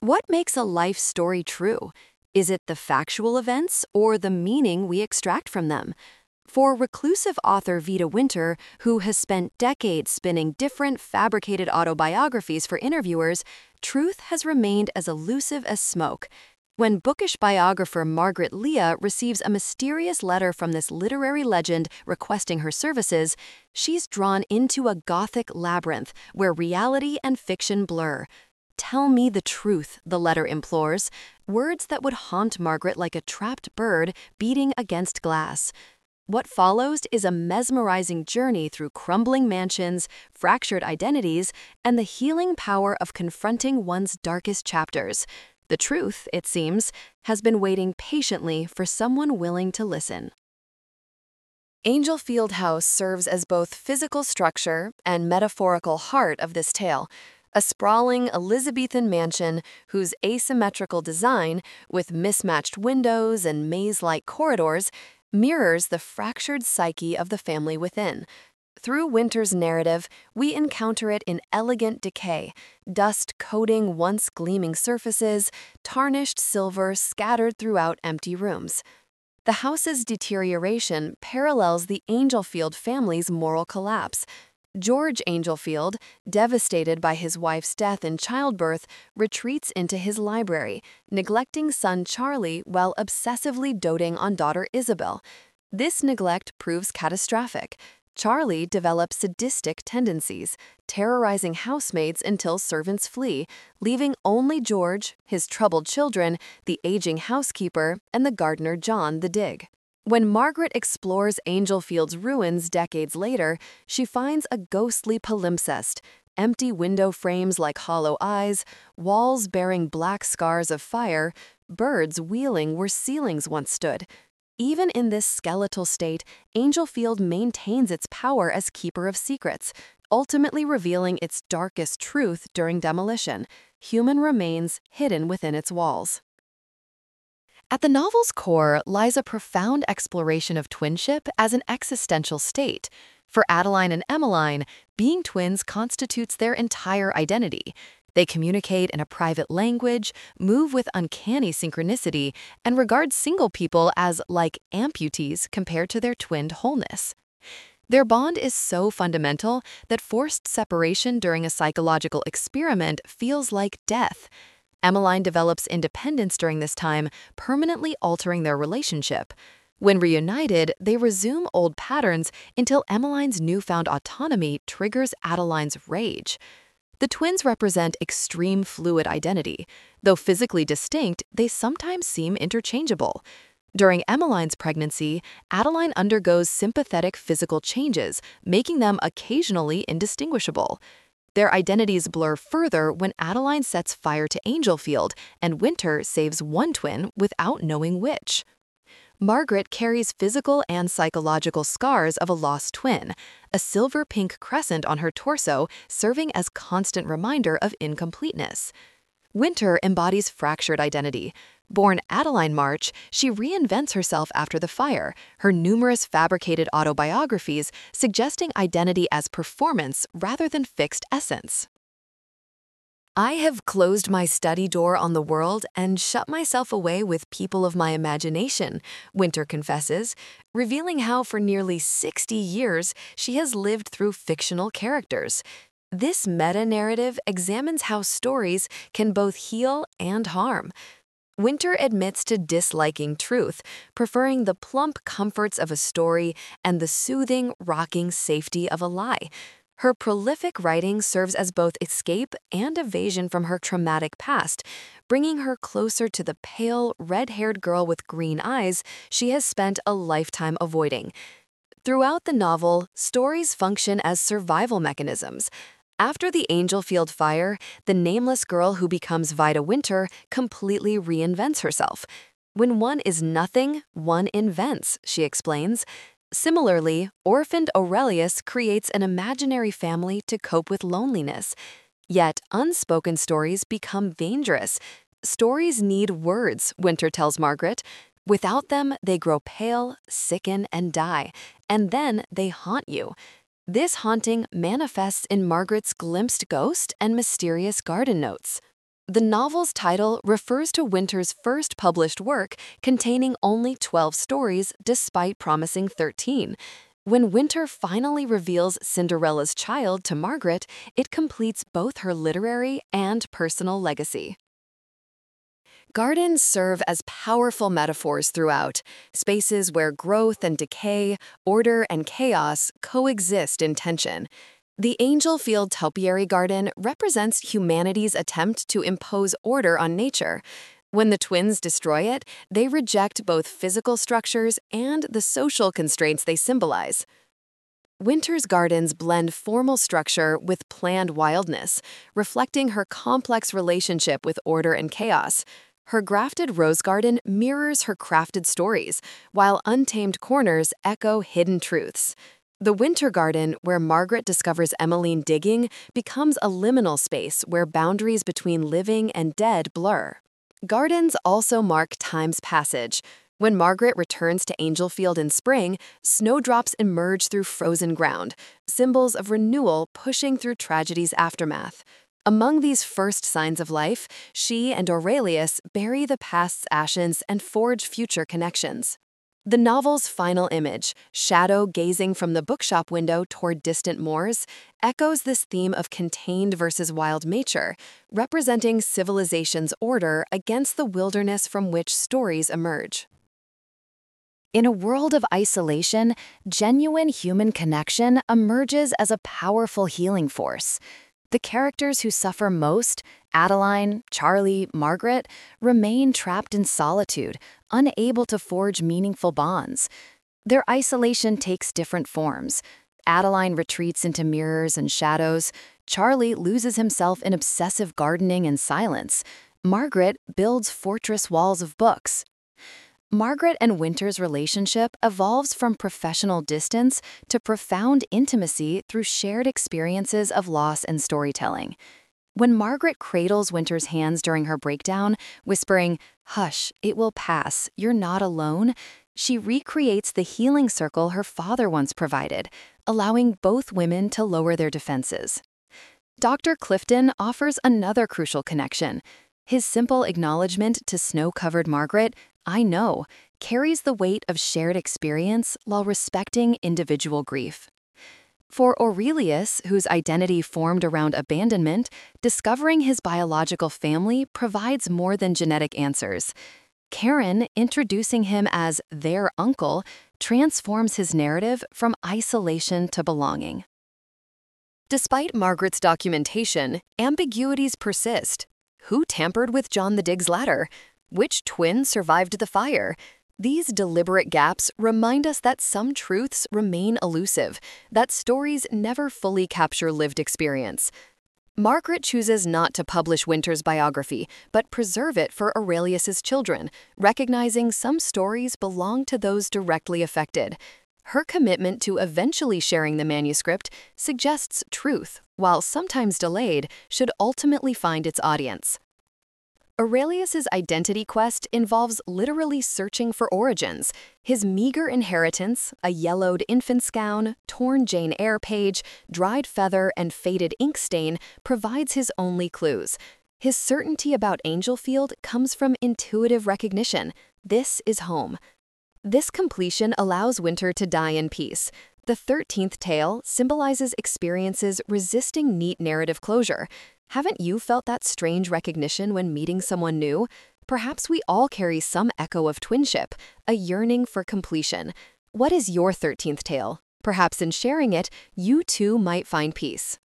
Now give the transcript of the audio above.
What makes a life story true? Is it the factual events or the meaning we extract from them? For reclusive author Vida Winter, who has spent decades spinning different fabricated autobiographies for interviewers, truth has remained as elusive as smoke. When bookish biographer Margaret Leah receives a mysterious letter from this literary legend requesting her services, she's drawn into a gothic labyrinth where reality and fiction blur. "Tell me the truth," the letter implores, words that would haunt Margaret like a trapped bird beating against glass. What follows is a mesmerizing journey through crumbling mansions, fractured identities, and the healing power of confronting one's darkest chapters. The truth, it seems, has been waiting patiently for someone willing to listen. Angelfield House serves as both physical structure and metaphorical heart of this tale. A sprawling Elizabethan mansion whose asymmetrical design, with mismatched windows and maze-like corridors, mirrors the fractured psyche of the family within. Through Winter's narrative, we encounter it in elegant decay, dust coating once gleaming surfaces, tarnished silver scattered throughout empty rooms. The house's deterioration parallels the Angelfield family's moral collapse. George Angelfield, devastated by his wife's death in childbirth, retreats into his library, neglecting son Charlie while obsessively doting on daughter Isabel. This neglect proves catastrophic. Charlie develops sadistic tendencies, terrorizing housemates until servants flee, leaving only George, his troubled children, the aging housekeeper, and the gardener John the Dig. When Margaret explores Angelfield's ruins decades later, she finds a ghostly palimpsest, empty window frames like hollow eyes, walls bearing black scars of fire, birds wheeling where ceilings once stood. Even in this skeletal state, Angelfield maintains its power as keeper of secrets, ultimately revealing its darkest truth during demolition: human remains hidden within its walls. At the novel's core lies a profound exploration of twinship as an existential state. For Adeline and Emmeline, being twins constitutes their entire identity. They communicate in a private language, move with uncanny synchronicity, and regard single people as like amputees compared to their twinned wholeness. Their bond is so fundamental that forced separation during a psychological experiment feels like death. Emmeline develops independence during this time, permanently altering their relationship. When reunited, they resume old patterns until Emmeline's newfound autonomy triggers Adeline's rage. The twins represent extreme fluid identity. Though physically distinct, they sometimes seem interchangeable. During Emmeline's pregnancy, Adeline undergoes sympathetic physical changes, making them occasionally indistinguishable. Their identities blur further when Adeline sets fire to Angelfield and Winter saves one twin without knowing which. Margaret carries physical and psychological scars of a lost twin, a silver-pink crescent on her torso serving as constant reminder of incompleteness. Winter embodies fractured identity. Born Adeline March, she reinvents herself after the fire, her numerous fabricated autobiographies suggesting identity as performance rather than fixed essence. "I have closed my study door on the world and shut myself away with people of my imagination," Winter confesses, revealing how for nearly 60 years she has lived through fictional characters. This meta-narrative examines how stories can both heal and harm. Winter admits to disliking truth, preferring the plump comforts of a story and the soothing, rocking safety of a lie. Her prolific writing serves as both escape and evasion from her traumatic past, bringing her closer to the pale, red-haired girl with green eyes she has spent a lifetime avoiding. Throughout the novel, stories function as survival mechanisms. After the Angelfield fire, the nameless girl who becomes Vida Winter completely reinvents herself. "When one is nothing, one invents," she explains. Similarly, orphaned Aurelius creates an imaginary family to cope with loneliness. Yet, unspoken stories become dangerous. "Stories need words," Winter tells Margaret. "Without them, they grow pale, sicken, and die, and then they haunt you." This haunting manifests in Margaret's glimpsed ghost and mysterious garden notes. The novel's title refers to Winter's first published work containing only 12 stories despite promising 13. When Winter finally reveals Cinderella's child to Margaret, it completes both her literary and personal legacy. Gardens serve as powerful metaphors throughout, spaces where growth and decay, order and chaos coexist in tension. The Angelfield Topiary Garden represents humanity's attempt to impose order on nature. When the twins destroy it, they reject both physical structures and the social constraints they symbolize. Winter's gardens blend formal structure with planned wildness, reflecting her complex relationship with order and chaos. Her grafted rose garden mirrors her crafted stories, while untamed corners echo hidden truths. The Winter Garden, where Margaret discovers Emmeline digging, becomes a liminal space where boundaries between living and dead blur. Gardens also mark time's passage. When Margaret returns to Angelfield in spring, snowdrops emerge through frozen ground, symbols of renewal pushing through tragedy's aftermath. Among these first signs of life, she and Aurelius bury the past's ashes and forge future connections. The novel's final image, Shadow gazing from the bookshop window toward distant moors, echoes this theme of contained versus wild nature, representing civilization's order against the wilderness from which stories emerge. In a world of isolation, genuine human connection emerges as a powerful healing force. The characters who suffer most, Adeline, Charlie, Margaret, remain trapped in solitude, unable to forge meaningful bonds. Their isolation takes different forms. Adeline retreats into mirrors and shadows. Charlie loses himself in obsessive gardening and silence. Margaret builds fortress walls of books. Margaret and Winter's relationship evolves from professional distance to profound intimacy through shared experiences of loss and storytelling. When Margaret cradles Winter's hands during her breakdown, whispering, "Hush, it will pass, you're not alone," she recreates the healing circle her father once provided, allowing both women to lower their defenses. Dr. Clifton offers another crucial connection. His simple acknowledgement to snow-covered Margaret, "I know," carries the weight of shared experience while respecting individual grief. For Aurelius, whose identity formed around abandonment, discovering his biological family provides more than genetic answers. Karen, introducing him as their uncle, transforms his narrative from isolation to belonging. Despite Margaret's documentation, ambiguities persist. Who tampered with John the Dig's ladder? Which twin survived the fire? These deliberate gaps remind us that some truths remain elusive, that stories never fully capture lived experience. Margaret chooses not to publish Winter's biography, but preserve it for Aurelius's children, recognizing some stories belong to those directly affected. Her commitment to eventually sharing the manuscript suggests truth, while sometimes delayed, should ultimately find its audience. Aurelius's identity quest involves literally searching for origins. His meager inheritance, a yellowed infant's gown, torn Jane Eyre page, dried feather, and faded ink stain, provides his only clues. His certainty about Angelfield comes from intuitive recognition. This is home. This completion allows Winter to die in peace. The 13th tale symbolizes experiences resisting neat narrative closure. Haven't you felt that strange recognition when meeting someone new? Perhaps we all carry some echo of twinship, a yearning for completion. What is your 13th tale? Perhaps in sharing it, you too might find peace.